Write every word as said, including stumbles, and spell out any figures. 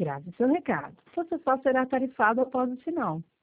Grave seu recado. Você só será tarifado após o sinal.